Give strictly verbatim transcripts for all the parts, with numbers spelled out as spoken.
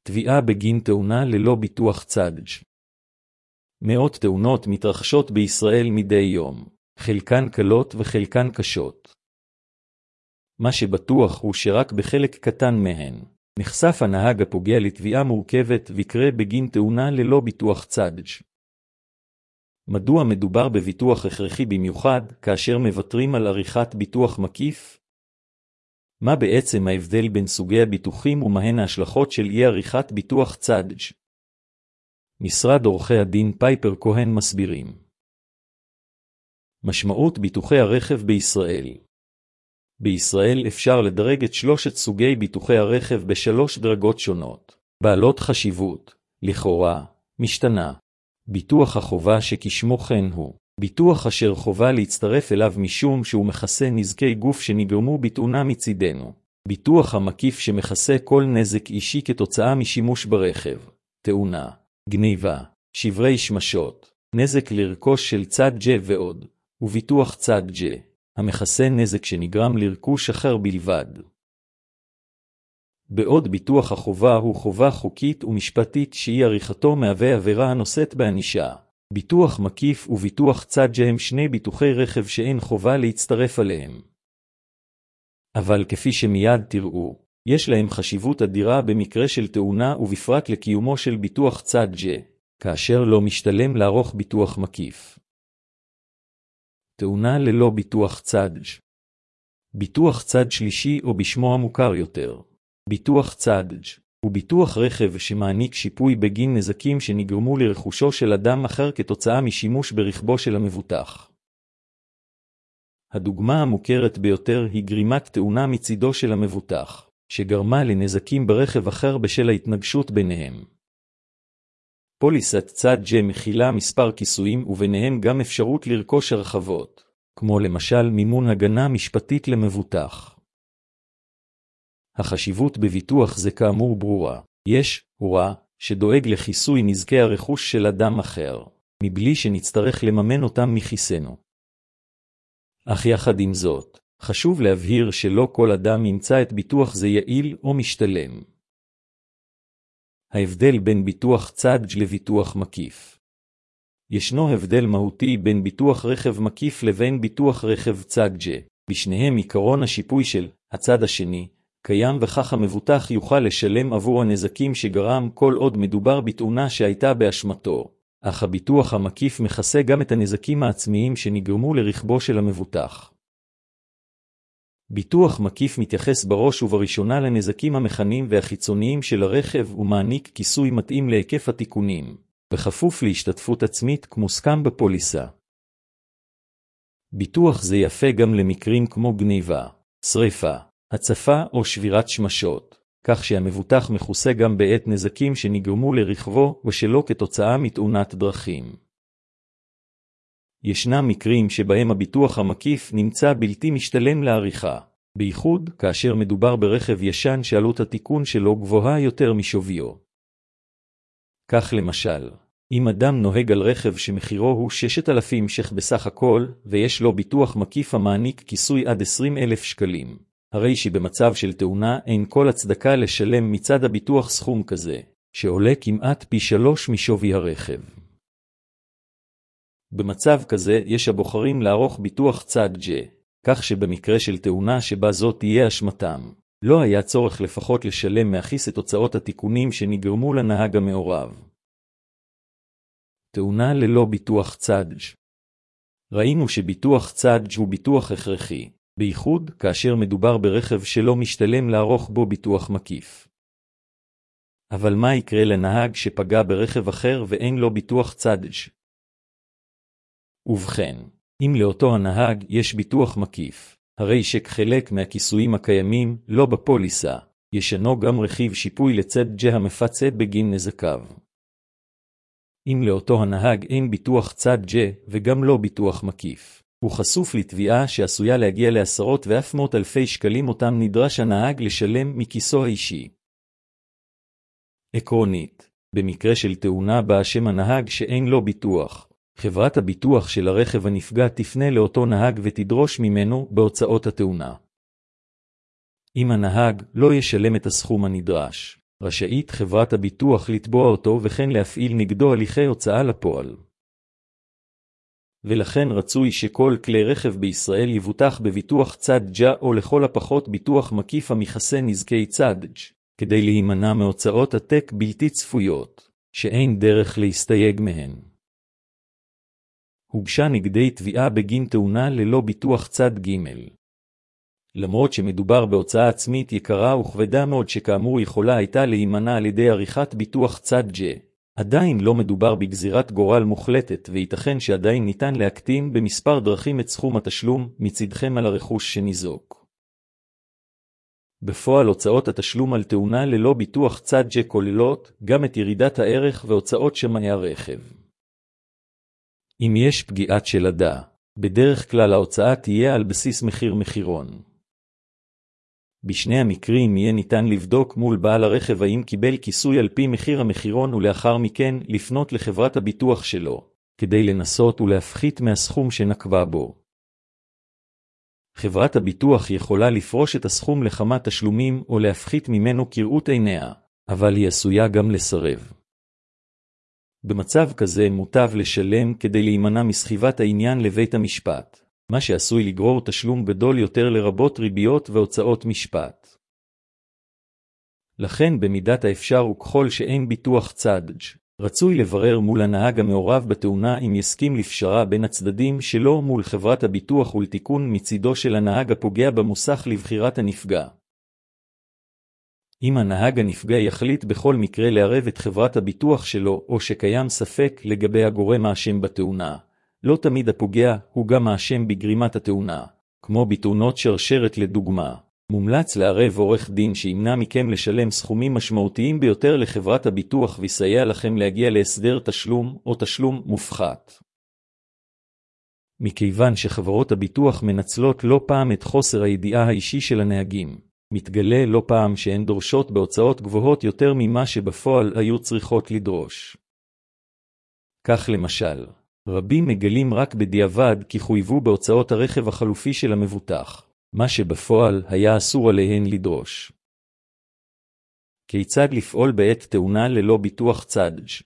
תביעה בגין תאונה ללא ביטוח צד ג'. מאות תאונות מתרחשות בישראל מדי יום, חלקן קלות וחלקן קשות. מה שבטוח הוא שרק בחלק קטן מהן נחשף הנהג הפוגע לתביעה מורכבת ויקרה בגין תאונה ללא ביטוח צד ג'. מדוע מדובר בביטוח הכרחי במיוחד כאשר מוותרים על עריכת ביטוח מקיף? מה בעצם ההבדל בין סוגי הביטוחים ומהן ההשלכות של אי עריכת ביטוח צד ג'? משרד עורכי הדין פייפר כהן מסבירים. משמעות ביטוחי הרכב בישראל. בישראל אפשר לדרג את שלושת סוגי ביטוחי הרכב בשלוש דרגות שונות, בעלות חשיבות, לכאורה, משתנה. ביטוח החובה שכשמו כן הוא, ביטוח אשר חובה להצטרף אליו משום שהוא מכסה נזקי גוף שנגרמו בתאונה מצידנו. ביטוח המקיף שמכסה כל נזק אישי כתוצאה משימוש ברכב, תאונה, גניבה, שברי שמשות, נזק לרכוש של צד ג' ועוד, וביטוח צד ג', המכסה נזק שנגרם לרכוש אחר בלבד. בעוד ביטוח החובה הוא חובה חוקית ומשפטית שהיא עריכתו מהווה עבירה הנושאת בענישה. ביטוח מקיף וביטוח צד ג' הם שני ביטוחי רכב שאין חובה להצטרף עליהם. אבל כפי שמיד תראו, יש להם חשיבות אדירה במקרה של תאונה ובפרט לקיומו של ביטוח צד ג', כאשר לא משתלם לערוך ביטוח מקיף. תאונה ללא ביטוח צד ג'. ביטוח צד שלישי או בשמו המוכר יותר, ביטוח צד ג', הוא ביטוח רכב שמעניק שיפוי בגין נזקים שנגרמו לרכושו של אדם אחר כתוצאה משימוש ברכבו של המבוטח. הדוגמה המוכרת ביותר היא גרימת תאונה מצידו של המבוטח, שגרמה לנזקים ברכב אחר בשל ההתנגשות ביניהם. פוליסת צד ג' מכילה מספר כיסויים וביניהם גם אפשרות לרכוש הרחבות, כמו למשל מימון הגנה משפטית למבוטח. החשיבות בביטוח זה כאמור ברורה. יש הוראה שדואג לכיסוי נזקי הרכוש של אדם אחר, מבלי שנצטרך לממן אותם מכיסנו. אך יחד עם זאת, חשוב להבהיר שלא כל אדם ימצא את ביטוח זה יעיל או משתלם. ההבדל בין ביטוח צד ג' לביטוח מקיף. ישנו הבדל מהותי בין ביטוח רכב מקיף לבין ביטוח רכב צד ג'. בשניהם עיקרון השיפוי של הצד השני קיים וכך המבוטח יוכל לשלם עבור הנזקים שגרם כל עוד מדובר בתאונה שהייתה באשמתו, אך הביטוח המקיף מכסה גם את הנזקים העצמיים שנגרמו לרכבו של המבוטח. ביטוח מקיף מתייחס בראש ובראשונה לנזקים המכניים והחיצוניים של הרכב ומעניק כיסוי מתאים להיקף התיקונים, בכפוף להשתתפות עצמית כמוסכם בפוליסה. ביטוח זה יפה גם למקרים כמו גניבה, שריפה, הצפה או שבירת שמשות, כך שהמבוטח מכוסה גם בעת נזקים שנגרמו לרכבו ושלא כתוצאה מתאונת דרכים. ישנם מקרים שבהם הביטוח המקיף נמצא בלתי משתלם לעריכה, בייחוד כאשר מדובר ברכב ישן שעלות התיקון שלו גבוהה יותר משוויו. כך למשל, אם אדם נוהג על רכב שמחירו הוא שישת אלפים ש"ח בסך הכל, ויש לו ביטוח מקיף המעניק כיסוי עד עשרים אלף שקלים, הרי שבמצב של תאונה אין כל הצדקה לשלם מצד הביטוח סכום כזה, שעולה כמעט פי שלוש משווי הרכב. במצב כזה יש הבוחרים לערוך ביטוח צד ג', כך שבמקרה של תאונה שבה זאת תהיה אשמתם, לא היה צורך לפחות לשלם מהכיס את הוצאות התיקונים שנגרמו לנהג המעורב. תאונה ללא ביטוח צד ג'. ראינו שביטוח צד ג' הוא ביטוח הכרחי, בייחוד כאשר מדובר ברכב שלא משתלם לערוך בו ביטוח מקיף. אבל מה יקרה לנהג שפגע ברכב אחר ואין לו ביטוח צד ג'? ובכן, אם לאותו הנהג יש ביטוח מקיף, הרי שכחלק מהכיסויים הקיימים לא בפוליסה, ישנו גם רכיב שיפוי לצד ג' המפצה בגין נזקיו. אם לאותו הנהג אין ביטוח צד ג' וגם לא ביטוח מקיף, הוא חשוף לתביעה שעשויה להגיע לעשרות ואף מאות אלפי שקלים אותם נדרש הנהג לשלם מכיסו האישי. עקרונית, במקרה של תאונה בה אשם הנהג שאין לו ביטוח, חברת הביטוח של הרכב הנפגע תפנה לאותו נהג ותדרוש ממנו בהוצאות התאונה. אם הנהג לא ישלם את הסכום הנדרש, רשאית חברת הביטוח לתבוע אותו וכן להפעיל נגדו הליכי הוצאה לפועל. ולכן רצוי שכל כלי רכב בישראל יבוטח בביטוח צד ג'ה או לכל הפחות ביטוח מקיף המכסה נזקי צד ג' כדי להימנע מהוצאות עתק בלתי צפויות, שאין דרך להסתייג מהן. הוגשה נגדי תביעה בגין תאונה ללא ביטוח צד ג'. למרות שמדובר בהוצאה עצמית יקרה וכבדה מאוד שכאמור יכולה הייתה להימנע על ידי עריכת ביטוח צד ג'ה, עדיין לא מדובר בגזירת גורל מוחלטת וייתכן שעדיין ניתן להקטין במספר דרכים את סכום התשלום מצדכם על הרכוש שניזוק. בפועל הוצאות התשלום על תאונה ללא ביטוח צד ג'ה כוללות גם את ירידת הערך והוצאות שמאי הרכב. אם יש פגיעת שלדה, בדרך כלל ההוצאה תהיה על בסיס מחיר מחירון. בשני המקרים יהיה ניתן לבדוק מול בעל הרכב האם קיבל כיסוי על פי מחיר המחירון ולאחר מכן לפנות לחברת הביטוח שלו, כדי לנסות ולהפחית מהסכום שנקבע בו. חברת הביטוח יכולה לפרוש את הסכום לכמה תשלומים או להפחית ממנו כראות עיניה, אבל היא עשויה גם לסרב. במצב כזה מוטב לשלם כדי להימנע מסחיבת העניין לבית המשפט, מה שעשוי לגרור תשלום גדול יותר לרבות ריביות והוצאות משפט. לכן במידת האפשר וככל שאין ביטוח צד ג' רצוי לברר מול הנהג המעורב בתאונה אם יסכים לפשרה בין הצדדים שלו מול חברת הביטוח ולתיקון מצידו של הנהג הפוגע במוסך לבחירת הנפגע. אם הנהג הנפגע יחליט בכל מקרה לערב את חברת הביטוח שלו או שקיים ספק לגבי הגורם האשם בתאונה, לא תמיד הפוגע הוא גם האשם בגרימת התאונה, כמו בתאונות שרשרת לדוגמה. מומלץ לערב עורך דין שימנע מכם לשלם סכומים משמעותיים ביותר לחברת הביטוח ויסייע לכם להגיע להסדר תשלום או תשלום מופחת. מכיוון שחברות הביטוח מנצלות לא פעם את חוסר הידיעה האישי של הנהגים, מתגלה לא פעם שהן דורשות בהוצאות גבוהות יותר ממה שבפועל היו צריכות לדרוש. כך למשל, רבים מגלים רק בדיעבד כי חויבו בהוצאות הרכב החלופי של המבוטח, מה שבפועל היה אסור עליהן לדרוש. כיצד לפעול בעת תאונה ללא ביטוח צד ג'?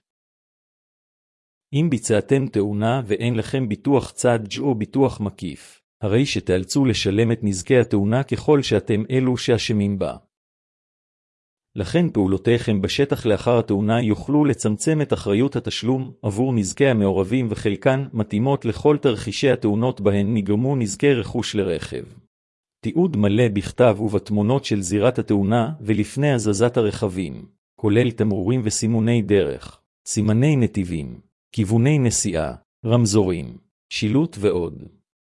אם ביצעתם תאונה ואין לכם ביטוח צד ג' או ביטוח מקיף, הרי שתאלצו לשלם את נזקי התאונה ככל שאתם אלו שאשמים בה. לכן פעולותיכם בשטח לאחר התאונה יוכלו לצמצם את אחריות התשלום עבור נזקי המעורבים וחלקן מתאימות לכל תרחישי התאונות בהן נגרמו נזקי רכוש לרכב. תיעוד מלא בכתב ובתמונות של זירת התאונה ולפני הזזת הרכבים, כולל תמרורים וסימוני דרך, סימני נתיבים, כיווני נסיעה, רמזורים, שילוט ועוד.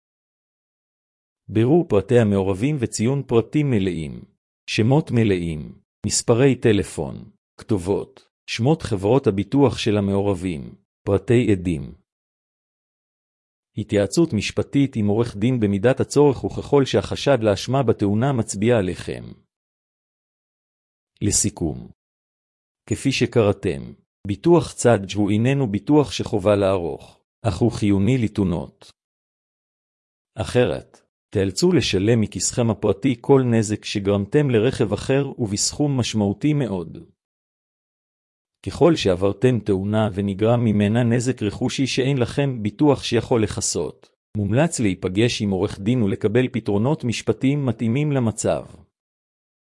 בירור פרטי המעורבים וציון פרטים מלאים, שמות מלאים, מספרי טלפון, כתובות, שמות חברות הביטוח של המעורבים, פרטי עדים. התייעצות משפטית עם עורך דין במידת הצורך וככל שהחשד לאשמה בתאונה מצביע עליכם. לסיכום, כפי שקראתם, ביטוח צד ג' הוא איננו ביטוח שחובה לערוך, אך הוא חיוני לתאונות. אחרת, תאלצו לשלם מכיסכם הפרטי כל נזק שגרמתם לרכב אחר ובסכום משמעותי מאוד. ככל שעברתם תאונה ונגרם ממנה נזק רכושי שאין לכם ביטוח שיכול לכסות, מומלץ להיפגש עם עורך דין ולקבל פתרונות משפטיים מתאימים למצב.